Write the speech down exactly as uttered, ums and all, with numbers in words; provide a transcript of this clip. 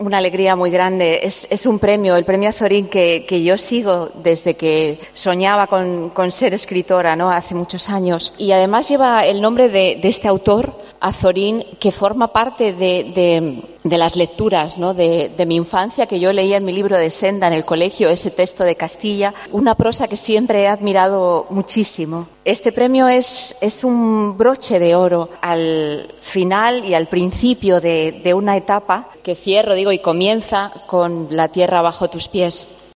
Una alegría muy grande. Es, es un premio, el premio Azorín, que, que yo sigo desde que soñaba con, con ser escritora, ¿no? Hace muchos años. Y además lleva el nombre de, de este autor, Azorín, que forma parte de, de, de las lecturas, ¿no? de, de mi infancia, que yo leía en mi libro de Senda en el colegio, ese texto de Castilla, una prosa que siempre he admirado muchísimo. Este premio es, es un broche de oro al final y al principio de, de una etapa que cierro, digo, y comienza con La tierra bajo tus pies.